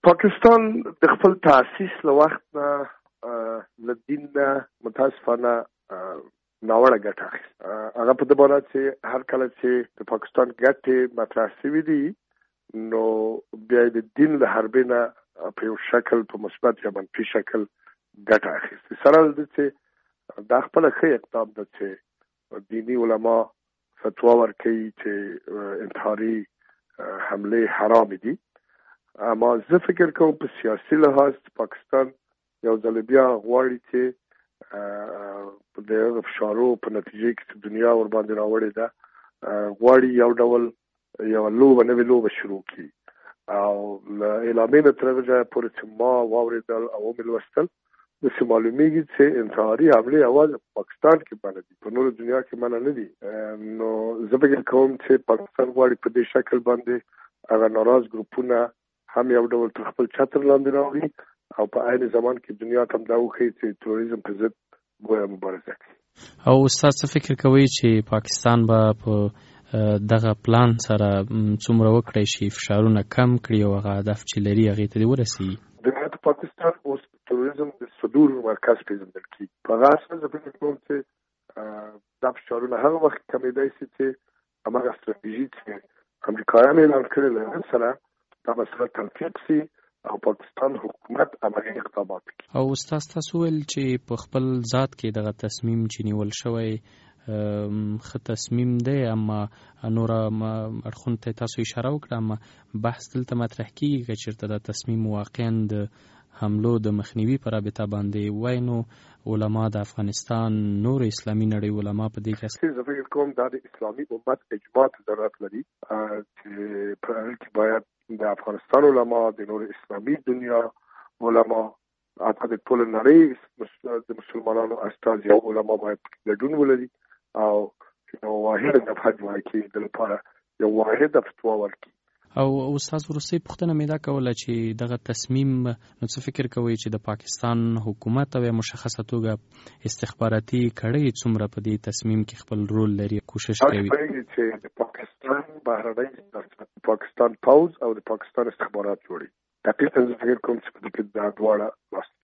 پاکستان د خپل تاسیس له وخت نه له دین نه متاسفانه ناوړه ګټه اخیسته. هغه په دې باور چې هر کله چې د پاکستان ګټې مطرح شوي دي نو بیا د دین له حربې نه په یو شکل په مثبت یا منفي شکل ګټه اخیسته. سره د چې دا خپله ښه اقدام ده چې دیني علما فتوا ورکوي چې انتحاري حملې حرام دي. اما زه فکر کوم په سیاسي لحاظ پاکستان یو ځل بیا غواړي چې د هغه فشارو په نتیجه کې چې دنیا ور باندې راوړې ده غواړي یو ډول یو نوې لوبه شروع کړي او له اعلامي نه تر هغه ځایه پورې چې ما واورېدل او ومې لوستل داسې معلومیږي چې انتحاري حملې یوازې په پاکستان کې منع دي، په نورو دنیا کې منع نه دي. نو زه فکر کوم چې پاکستان غواړي په دې شکل باندې هغه ناراض ګروپونه هم یو ډول تر خپل چتر لاندې راوړي او په عین زمان کې دنیا ته هم دا وښیي چې تروریزم پر ضد ګویا مبارزه کوي. او استاد څه فکر کوي چې پاکستان به په دغه پلان سره څومره وکړی شي فشارونه کم کړي او هغه هدف چې لري هغې ته ورسېږي؟ د پاکستان اوس تروریزم د صدور مرکز پېژندل کېږي. په هغه اساس زه فکر کوم چې دا فشارونه هغه وخت کمېدای شي چې هماغه ستراتیژي چې امریکایانو اعلان کړې له هغې سره دا مسله تنفیذ شي او پاکستان حکومت عملي اقدامات کوي. او استاد تاسو ویل چې په خپل ذات کې دغه تصمیم چې نیول شوی ښه تصمیم دی، اما نوره اړخونو ته تاسو اشاره وکړه، اما بحث دلته مطرح کېږي که چېرته دا تصمیم واقعا د حملو د مخنیوي په رابطه باندې وای نو علما د افغانستان نور اسلامي نړۍ علما په دې کې زه فکر کوم دا د اسلامي امت اجماع ته ضرورت لري چې په هغه کې باید د افغانستان علما د نور اسلامي دنیا علما حتی د ټول نړۍ د مسلمانانو استازي او علما باید ګډون ولري او یو واحد دفعه جوړه کړي د لپاره یو واحد فتوا ورکړي. او استاد وروستۍ پوښتنه مې دا کوله چې دغه تصمیم نو څه فکر کوئ چې د پاکستان حکومت او یا مشخصه توګه استخباراتي کړۍ څومره په دې تصمیم کې خپل رول لري، کوشش کوي؟ چې د پاکستان بهرنۍ پاکستان پوز او د پاکستان استخبارات جوړي. دقیقاً زه فکر کوم چې په دې کې دا دواړه